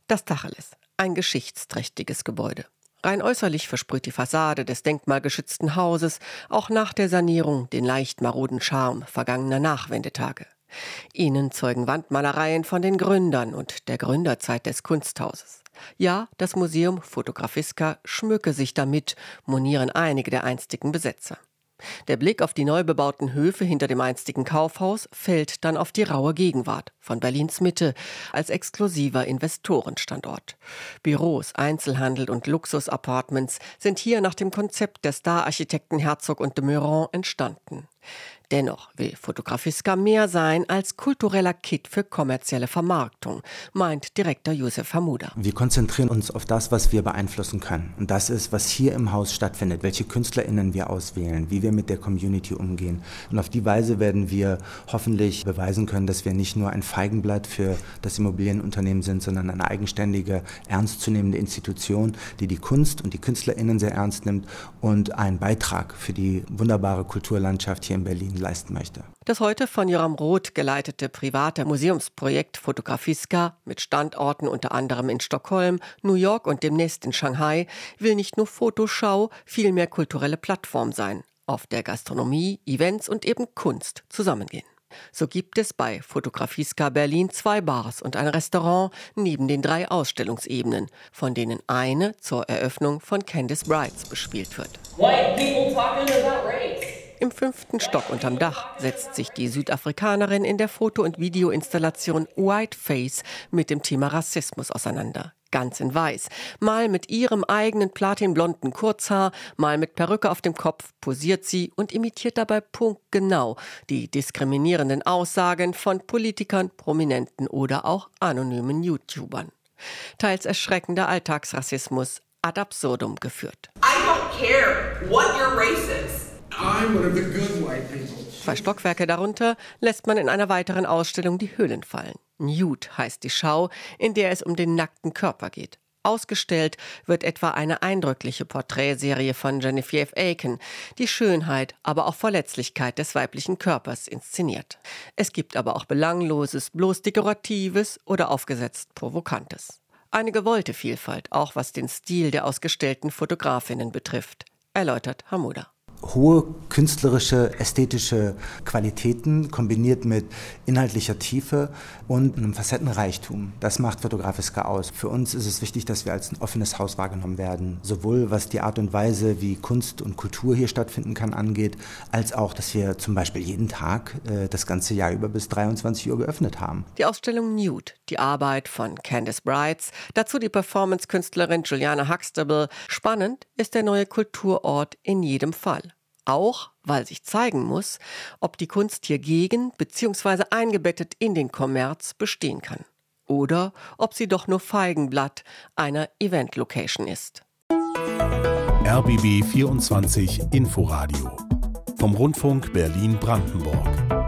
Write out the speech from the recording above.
Das Tacheles, ein geschichtsträchtiges Gebäude. Rein äußerlich versprüht die Fassade des denkmalgeschützten Hauses auch nach der Sanierung den leicht maroden Charme vergangener Nachwendetage. Ihnen zeugen Wandmalereien von den Gründern und der Gründerzeit des Kunsthauses. Ja, das Museum Fotografiska schmücke sich damit, monieren einige der einstigen Besetzer. Der Blick auf die neu bebauten Höfe hinter dem einstigen Kaufhaus fällt dann auf die raue Gegenwart von Berlins Mitte als exklusiver Investorenstandort. Büros, Einzelhandel und Luxus-Apartments sind hier nach dem Konzept der Star-Architekten Herzog und de Meuron entstanden. Dennoch will Fotografiska mehr sein als kultureller Kit für kommerzielle Vermarktung, meint Direktor Youssef Hamouda. Wir konzentrieren uns auf das, was wir beeinflussen können. Und das ist, was hier im Haus stattfindet, welche KünstlerInnen wir auswählen, wie wir mit der Community umgehen. Und auf die Weise werden wir hoffentlich beweisen können, dass wir nicht nur ein Feigenblatt für das Immobilienunternehmen sind, sondern eine eigenständige, ernstzunehmende Institution, die die Kunst und die KünstlerInnen sehr ernst nimmt und einen Beitrag für die wunderbare Kulturlandschaft hier in Berlin leisten möchte. Das heute von Joram Roth geleitete private Museumsprojekt Fotografiska mit Standorten unter anderem in Stockholm, New York und demnächst in Shanghai will nicht nur Fotoschau, vielmehr kulturelle Plattform sein, auf der Gastronomie, Events und eben Kunst zusammengehen. So gibt es bei Fotografiska Berlin 2 Bars und ein Restaurant neben den 3 Ausstellungsebenen, von denen eine zur Eröffnung von Candice Brights bespielt wird. White people talking about race. Im 5. Stock unterm Dach setzt sich die Südafrikanerin in der Foto- und Videoinstallation White Face mit dem Thema Rassismus auseinander. Ganz in weiß. Mal mit ihrem eigenen platinblonden Kurzhaar, mal mit Perücke auf dem Kopf posiert sie und imitiert dabei punktgenau die diskriminierenden Aussagen von Politikern, Prominenten oder auch anonymen YouTubern. Teils erschreckender Alltagsrassismus ad absurdum geführt. I don't care what your race is. I'm one of the good white people. 2 Stockwerke darunter lässt man in einer weiteren Ausstellung die Hüllen fallen. Nude heißt die Schau, in der es um den nackten Körper geht. Ausgestellt wird etwa eine eindrückliche Porträtserie von Genevieve Aiken, die Schönheit, aber auch Verletzlichkeit des weiblichen Körpers inszeniert. Es gibt aber auch Belangloses, bloß Dekoratives oder aufgesetzt Provokantes. Eine gewollte Vielfalt, auch was den Stil der ausgestellten Fotografinnen betrifft, erläutert Hamouda. Hohe künstlerische, ästhetische Qualitäten kombiniert mit inhaltlicher Tiefe und einem Facettenreichtum. Das macht Fotografiska aus. Für uns ist es wichtig, dass wir als ein offenes Haus wahrgenommen werden. Sowohl was die Art und Weise, wie Kunst und Kultur hier stattfinden kann, angeht, als auch, dass wir zum Beispiel jeden Tag das ganze Jahr über bis 23 Uhr geöffnet haben. Die Ausstellung Nude, die Arbeit von Candice Brights, dazu die Performance-Künstlerin Juliana Huxtable. Spannend ist der neue Kulturort in jedem Fall. Auch, weil sich zeigen muss, ob die Kunst hier gegen bzw. eingebettet in den Kommerz bestehen kann. Oder ob sie doch nur Feigenblatt einer Event-Location ist. RBB 24 Inforadio vom Rundfunk Berlin-Brandenburg.